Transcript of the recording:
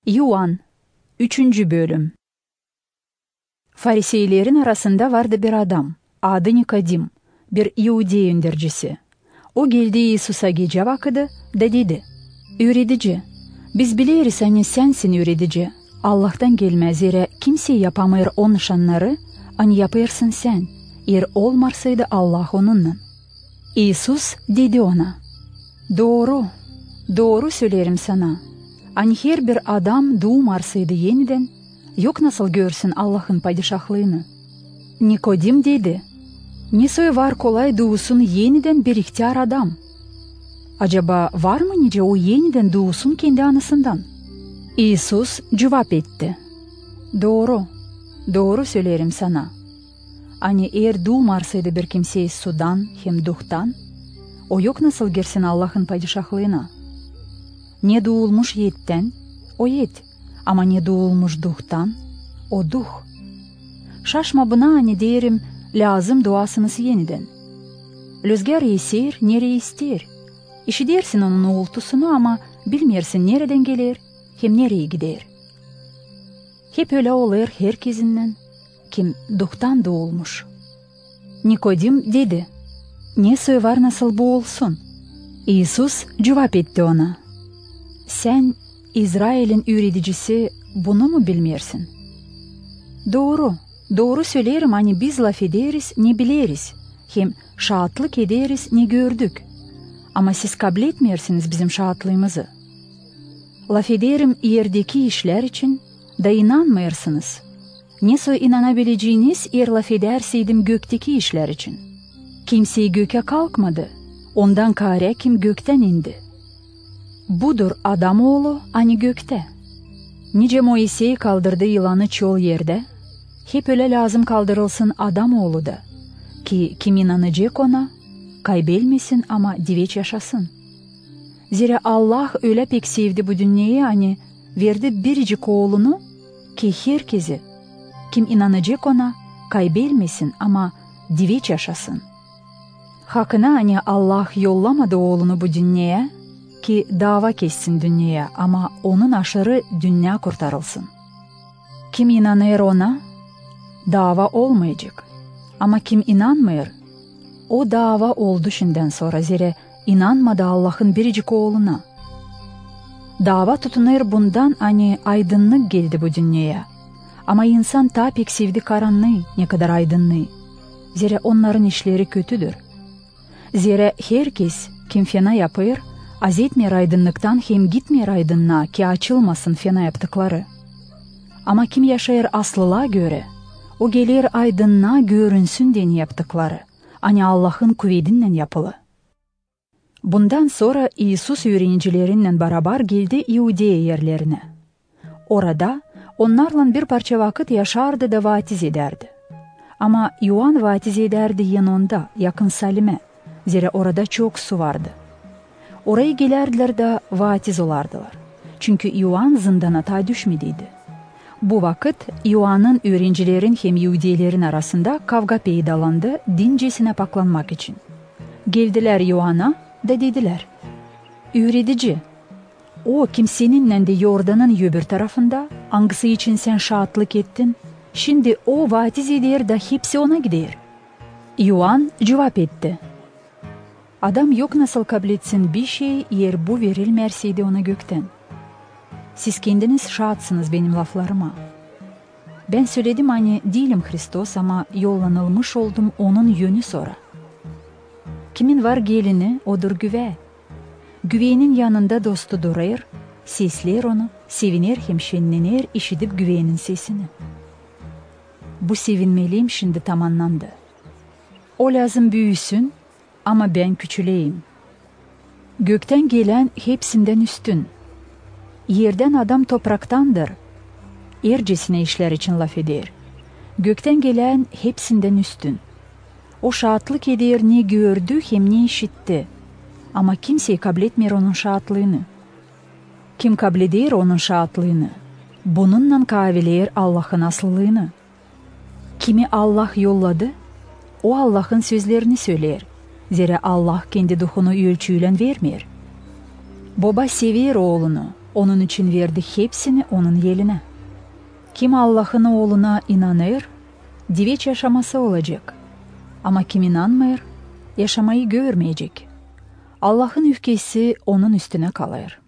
Yuan 3. Bölüm. Fariseylerin arasında vardı bir adam, adı Nikodim, bir Yahudi öğrencisi. O geldi Yesus'a gece vakti da dedi: "Öğretici, biz biliriz hani sensin öğretici. Allah'tan gelmez yere kimse yapamır o nişanları, hani yapırsın sen. Eğer olmarsaydı Allah onunla." Yesus dedi ona: Doğru söylerim sana. Hani her bir adam doğmarsaydı yeniden, yok nasıl görsün Allah'ın padişahlığını. Nikodim dedi: "Nasıl var kolay doğusun yeniden bir ihtiyar adam? Acaba var mı nice o yeniden doğusun kendi anasından?" Yesus cevap etti: Doğru söylerim sana. Hani eğer doğmarsaydı bir kimse sudan hem duhtan, o yok nasıl girsin Allah'ın padişahlığına. Ne doğulmuş yetten, o yet, ama ne doğulmuş duhtan, o duh. Şaşma buna hani derim, lazım duasınız yeniden. Rüzgar eser, nereye ister. İşitirsin onun uğultusunu ama bilmersin nereden gelir, hem nereye gider. Hep öyle olur herkesinden, kim duhtan doğulmuş. Nikodim dedi: "Ne var nasıl bu olsun?" Yesus cevap etti ona: "Sen İsrail'in öğreticisi bunu mu bilmersin? Doğru söylerim hani biz laf ederiz ne biliriz, hem şahitlik ederiz ne gördük. Ama siz kabul etmiyorsunuz bizim şahitlığımızı. Laf ederim yerdeki işler için da inanmıyorsunuz. Nasıl inanabileceğiniz eğer laf ederseydim gökteki işler için? Kimse göke kalkmadı, ondan kare kim gökten indi. Budur Adamoğlu hani gökte. Nice Moise'yi kaldırdı yılanı çöl yerde, hep öyle lazım kaldırılsın Adamoğlu da, ki kim inanacak ona, kaybelmesin ama diveç yaşasın. Zira Allah öyle pek sevdi bu dünyayı hani verdi biricik oğlunu, ki herkesi, kim inanacak ona, kaybelmesin ama diveç yaşasın. Hakkına hani Allah yollamadı oğlunu bu dünyaya, ki dava kessin dünyaya ama onun aşırı dünya kurtarılsın. Kim inanır ona, dava olmayacak. Ama kim inanmıyor, o dava oldu şimdiden sonra zira inanmadı Allah'ın biricik oğluna. Dava tutunur bundan hani aydınlık geldi bu dünyaya. Ama insan ta pek sevdi karanlığı ne kadar aydınlığı. Zira onların işleri kötüdür. Zira herkes kim fena yapıyor, az etmiyor aydınlıktan hem gitmiyor aydınlığa ki açılmasın fena yaptıkları. Ama kim yaşayır aslılığa göre, o gelir aydınlığa görünsün diye yaptıkları, hani Allah'ın kuvvetinden yapılı. Bundan sonra İsus öğrencileriyle beraber geldi Yahudiye yerlerine. Orada onlarla bir parça vakit yaşardı da vatiz ederdi. Ama Yuan vatiz ederdi yanında, yakın Salim'e, zira orada çok su vardı. Oraya gelirdiler de vatiz olardılar. Çünkü Yuan zindana ta düşmediydi. Bu vakit Yuan'ın öğrencilerin hem Yahudilerin arasında kavga peydalandı dincesine paklanmak için. Geldiler Yuan'a da dediler: "Öğretici, o kimseninle de Yordan'ın öbür tarafında, hangisi için sen şahitlik ettin, şimdi o vatiz eder da hepsi ona gider." Yuan cevap etti: "Adam yok nasıl kabul etsin bir şey eğer bu verilmerseydi ona gökten. Siz kendiniz şahitsiniz benim laflarıma. Ben söyledim hani değilim Hristos ama yollanılmış oldum onun yönü sonra. Kimin var gelini odur güve. Güvenin yanında dostu durur, sesler onu, sevinir hem şenlenir işitip güvenin sesini. Bu sevinmeliyim şimdi tamamlandı. O lazım büyüsün ama ben küçüleyim. Gökten gelen hepsinden üstün. Yerden adam topraktandır. Ercesine işler için laf eder. Gökten gelen hepsinden üstün. O şahitlik eder ne gördü hem ne işitti. Ama kimse kabul etmiyor onun şahitlığını. Kim kabul eder onun şahitlığını, bununla kaviler Allah'ın aslılığını. Kimi Allah yolladı, o Allah'ın sözlerini söyler. Zira Allah kendi duhunu ölçüyle vermiyor. Baba sever oğlunu, Onun için verdi hepsini onun yerine. Kim Allah'ın oğluna inanır, diveç yaşaması olacak. Ama kim inanmıyor, yaşamayı görmeyecek. Allah'ın öfkesi onun üstüne kalır.